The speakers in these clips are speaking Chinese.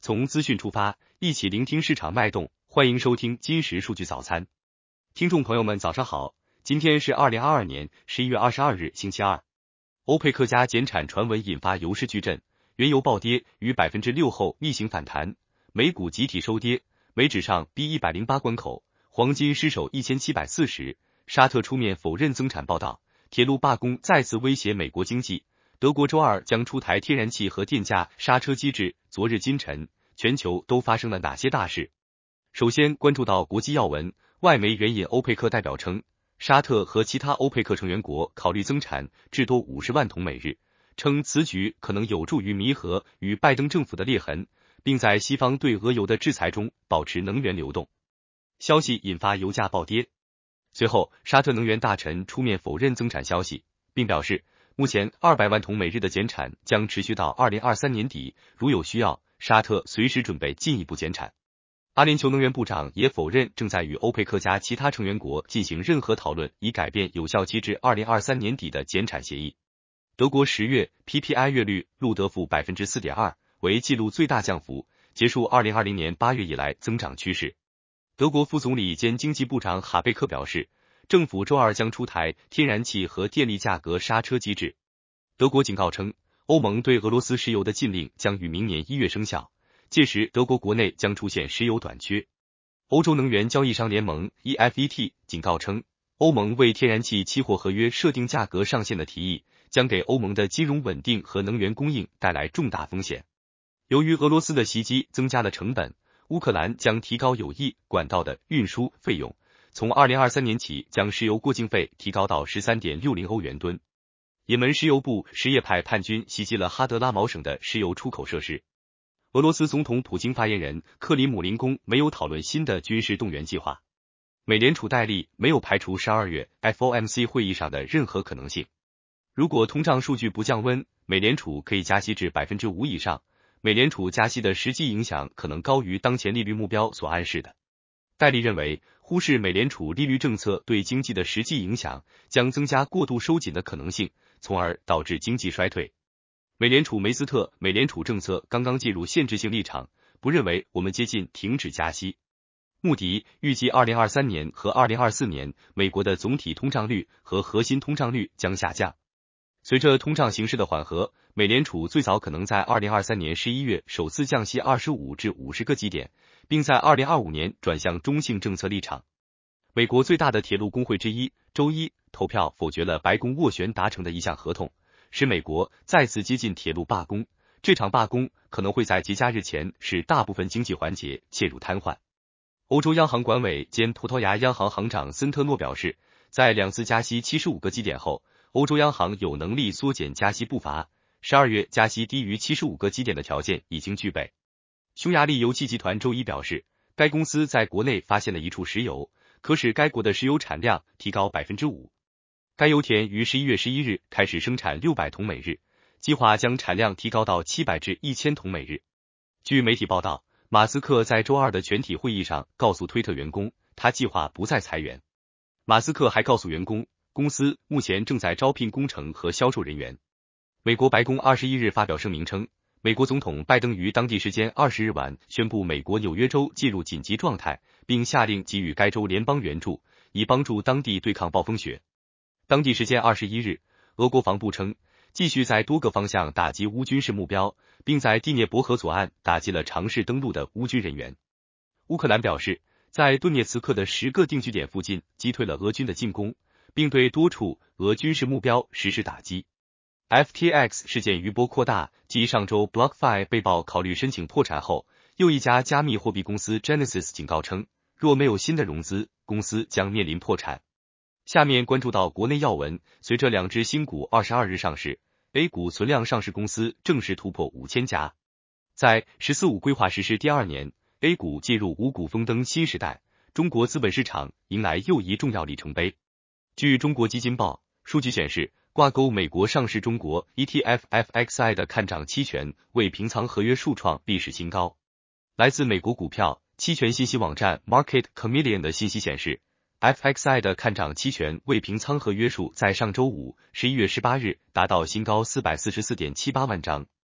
从资讯出发，一起聆听市场脉动。欢迎收听今时数据早餐。听众朋友们早上好，今天是2022年11月22日星期二。欧佩克加减产传闻引发油市巨震，原油暴跌逾 6% 后逆行反弹，美股集体收跌，美指上逼108关口，黄金失守1740。沙特出面否认增产报道，铁路罢工再次威胁美国经济。德国周二将出台天然气和电价刹车机制。昨日今晨，全球都发生了哪些大事？首先关注到国际要闻，外媒援引欧佩克代表称，沙特和其他欧佩克成员国考虑增产至多50万桶每日，称此举可能有助于弥合与拜登政府的裂痕，并在西方对俄油的制裁中保持能源流动。消息引发油价暴跌。随后，沙特能源大臣出面否认增产消息，并表示，目前200万桶每日的减产将持续到2023年底，如有需要，沙特随时准备进一步减产。阿联酋能源部长也否认正在与欧佩克加其他成员国进行任何讨论，以改变有效期至2023年底的减产协议。德国10月 PPI 月率录得负 4.2%， 为纪录最大降幅，结束2020年8月以来增长趋势。德国副总理兼经济部长哈贝克表示，政府周二将出台天然气和电力价格刹车机制。德国警告称，欧盟对俄罗斯石油的禁令将于明年1月生效，届时德国国内将出现石油短缺。欧洲能源交易商联盟 EFET 警告称，欧盟为天然气期货合约设定价格上限的提议将给欧盟的金融稳定和能源供应带来重大风险。由于俄罗斯的袭击增加了成本，乌克兰将提高有益管道的运输费用，从2023年起将石油过境费提高到 13.60 欧元吨。也门石油部什叶派叛军袭击了哈德拉毛省的石油出口设施。俄罗斯总统普京发言人克里姆林宫没有讨论新的军事动员计划。美联储代理没有排除12月 FOMC 会议上的任何可能性。如果通胀数据不降温，美联储可以加息至 5% 以上，美联储加息的实际影响可能高于当前利率目标所暗示的。戴利认为，忽视美联储利率政策对经济的实际影响，将增加过度收紧的可能性，从而导致经济衰退。美联储梅斯特，美联储政策刚刚进入限制性立场，不认为我们接近停止加息。穆迪预计2023年和2024年美国的总体通胀率和核心通胀率将下降。随着通胀形势的缓和，美联储最早可能在2023年11月首次降息25至50个基点，并在2025年转向中性政策立场。美国最大的铁路工会之一周一投票否决了白宫斡旋达成的一项合同，使美国再次接近铁路罢工。这场罢工可能会在节假日前使大部分经济环节陷入瘫痪。欧洲央行管委兼葡萄牙央行行长森特诺表示，在2次加息75个基点后，欧洲央行有能力缩减加息步伐，12月加息低于75个基点的条件已经具备。匈牙利油气集团周一表示，该公司在国内发现了一处石油，可使该国的石油产量提高 5%。该油田于11月11日开始生产600桶每日，计划将产量提高到700至1000桶每日。据媒体报道，马斯克在周二的全体会议上告诉推特员工，他计划不再裁员。马斯克还告诉员工，公司目前正在招聘工程和销售人员。美国白宫21日发表声明称，美国总统拜登于当地时间20日晚宣布美国纽约州进入紧急状态，并下令给予该州联邦援助，以帮助当地对抗暴风雪。当地时间21日，俄国防部称，继续在多个方向打击乌军事目标，并在第聂伯河左岸打击了尝试登陆的乌军人员。乌克兰表示，在顿涅茨克的10个定居点附近击退了俄军的进攻，并对多处俄军事目标实施打击。FTX 事件余波扩大，继上周 BlockFi 被曝考虑申请破产后，又一家加密货币公司 Genesis 警告称，若没有新的融资，公司将面临破产。下面关注到国内要闻，随着2只新股22日上市， A 股存量上市公司正式突破5000家。在“十四五”规划实施第2年， A 股进入五股丰登新时代，中国资本市场迎来又一重要里程碑。据中国基金报数据显示，挂钩美国上市中国 ETF FXI 的看涨期权未平仓合约数创历史新高。来自美国股票期权信息网站 Market Chameleon 的信息显示，FXI 的看涨期权未平仓合约数在上周五11月18日达到新高 444.78 万张。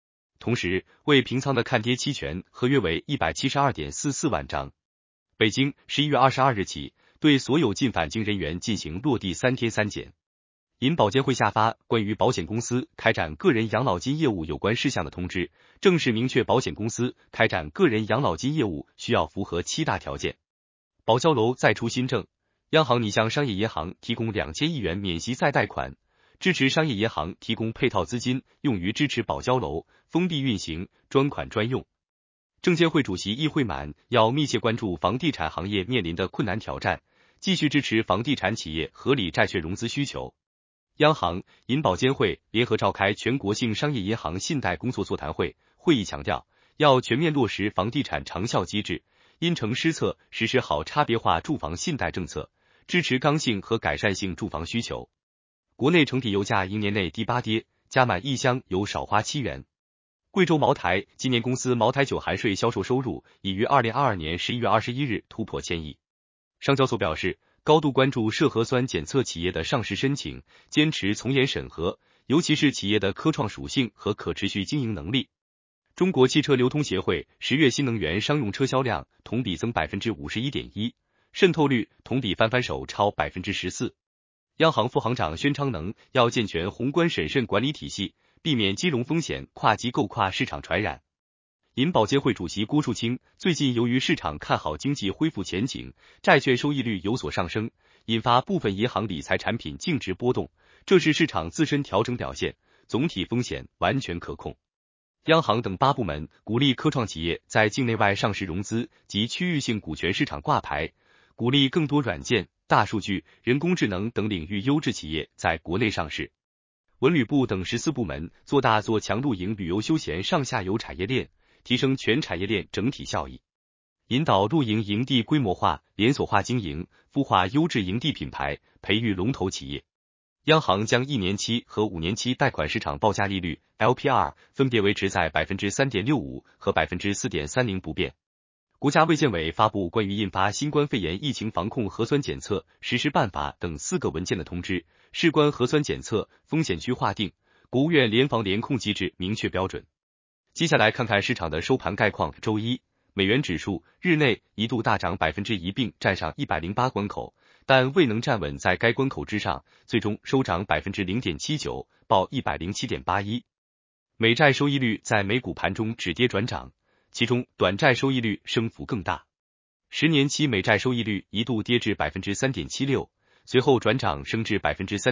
同时未平仓的看跌期权合约为 172.44 万张。北京11月22日起，对所有进返京人员进行落地3天3检。因保监会下发关于保险公司开展个人养老金业务有关事项的通知，正式明确保险公司开展个人养老金业务需要符合7大条件。保交楼再出新政，央行拟向商业银行提供2000亿元免息再贷款，支持商业银行提供配套资金，用于支持保交楼封闭运行，专款专用。证监会主席易会满要密切关注房地产行业面临的困难挑战，继续支持房地产企业合理债券融资需求。央行、银保监会联合召开全国性商业银行信贷工作座谈会，会议强调，要全面落实房地产长效机制，因城施策，实施好差别化住房信贷政策，支持刚性和改善性住房需求。国内成品油价迎年内第8跌，加满1箱油少花7元。贵州茅台今年公司茅台酒含税销售收入已于2022年11月21日突破1000亿。上交所表示，高度关注涉核酸检测企业的上市申请，坚持从严审核，尤其是企业的科创属性和可持续经营能力。中国汽车流通协会10月新能源商用车销量同比增 51.1%， 渗透率同比翻手超 14%。央行副行长宣昌能要健全宏观审慎管理体系，避免金融风险跨机构跨市场传染。银保监会主席郭树清最近由于市场看好经济恢复前景，债券收益率有所上升，引发部分银行理财产品净值波动，这是市场自身调整表现，总体风险完全可控。央行等8部门鼓励科创企业在境内外上市融资及区域性股权市场挂牌，鼓励更多软件、大数据、人工智能等领域优质企业在国内上市。文旅部等14部门做大做强露营旅游休闲上下游产业链，提升全产业链整体效益，引导露营营地规模化、连锁化经营，孵化优质营地品牌，培育龙头企业。央行将1年期和5年期贷款市场报价利率 LPR 分别维持在 3.65% 和 4.30% 不变。国家卫健委发布关于印发新冠肺炎疫情防控核酸检测实施办法等4个文件的通知，事关核酸检测风险区划定，国务院联防联控机制明确标准。接下来看看市场的收盘概况。周一，美元指数日内一度大涨 1%， 并站上108关口，但未能站稳在该关口之上，最终收涨 0.79%， 报 107.81。美债收益率在美股盘中止跌转涨，其中短债收益率升幅更大。10年期美债收益率一度跌至 3.76%， 随后转涨升至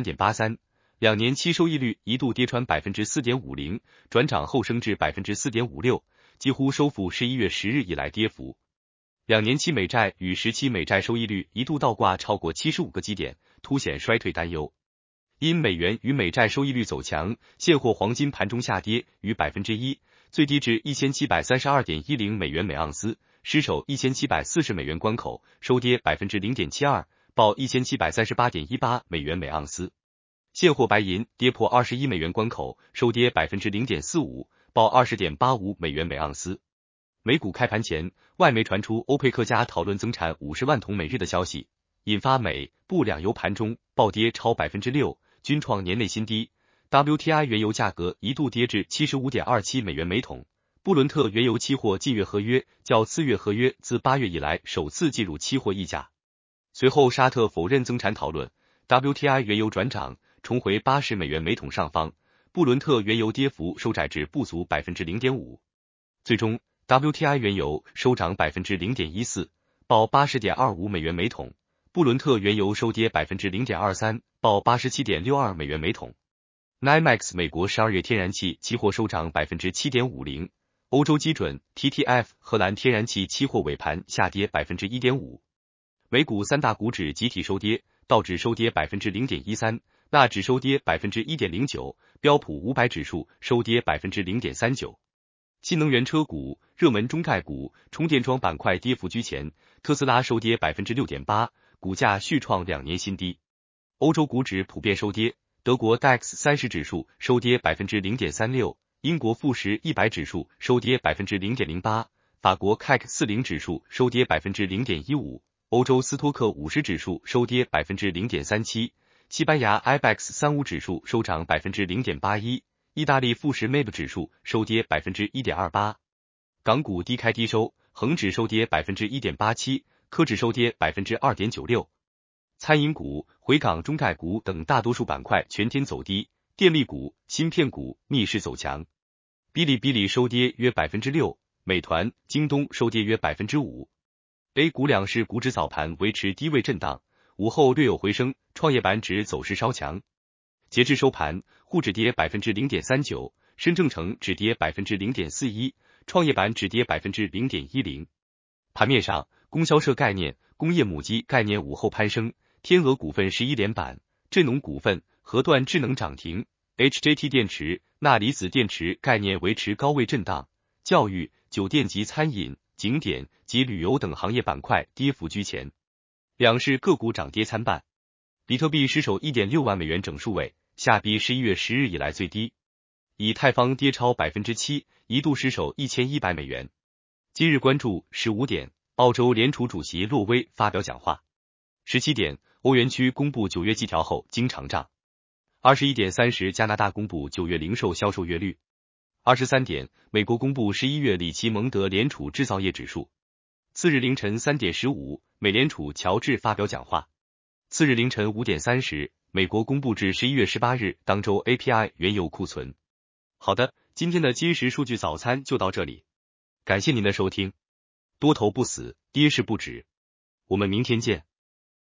3.83%。2年期收益率一度跌穿 4.50%， 转涨后升至 4.56%， 几乎收复11月10日以来跌幅。2年期美债与10期美债收益率一度倒挂超过75个基点，凸显衰退担忧。因美元与美债收益率走强，现货黄金盘中下跌逾 1%， 最低至 1732.10 美元每盎司，失守1740美元关口，收跌 0.72%， 报 1738.18 美元每盎司。现货白银跌破21美元关口，收跌 0.45%， 报 20.85 美元每盎司。美股开盘前，外媒传出欧佩克加讨论增产50万桶每日的消息，引发美、布两油盘中暴跌超 6%， 均创年内新低。WTI 原油价格一度跌至 75.27 美元每桶。布伦特原油期货近月合约较次月合约自8月以来首次进入期货溢价。随后沙特否认增产讨论， WTI 原油转涨，重回80美元每桶上方，布伦特原油跌幅收窄至不足 0.5%。最终 WTI 原油收涨 0.14%， 报 80.25 美元每桶，布伦特原油收跌 0.23%， 报 87.62 美元每桶。NYMEX 美国12月天然气期货收涨 7.50%， 欧洲基准 TTF 荷兰天然气期货尾盘下跌 1.5%。美股三大股指集体收跌，道指收跌 0.13%， 纳指收跌 1.09%， 标普500指数收跌 0.39%。新能源车股、热门中概股、充电桩板块跌幅居前，特斯拉收跌 6.8%， 股价续创2年新低。欧洲股指普遍收跌，德国 DAX 30指数收跌 0.36%， 英国富时100指数收跌 0.08%， 法国 CAC 40指数收跌 0.15%， 欧洲斯托克50指数收跌 0.37%， 西班牙 IBEX 35指数收涨 0.81%， 意大利富时 MIB 指数收跌 1.28%， 港股低开低收，恒指收跌 1.87%， 科指收跌 2.96%。餐饮股、回港中概股等大多数板块全天走低，电力股、芯片股逆势走强。哔哩哔哩收跌约 6%， 美团、京东收跌约 5%。A 股两市股指早盘维持低位震荡，午后略有回升，创业板指走势稍强。截至收盘，沪指跌 0.39%， 深证成指跌 0.41%， 创业板指跌 0.10%。盘面上，供销社概念、工业母机概念午后攀升，天鹅股份11连板，振农股份、核断智能涨停 ，HJT 电池、钠离子电池概念维持高位震荡，教育、酒店及餐饮、景点及旅游等行业板块跌幅居前。两市个股涨跌参半，比特币失守 1.6 万美元整数位，下逼11月10日以来最低。以太坊跌超 7%， 一度失守1100美元。今日关注15点，澳洲联储主席洛威发表讲话。17点，欧元区公布9月季调后经常账。21点30，加拿大公布9月零售销售月率。23点，美国公布11月里奇蒙德联储制造业指数。次日凌晨3点15，美联储乔治发表讲话。次日凌晨5点30，美国公布至11月18日当周 API 原油库存。好的，今天的今时数据早餐就到这里，感谢您的收听。多头不死，跌势不止，我们明天见。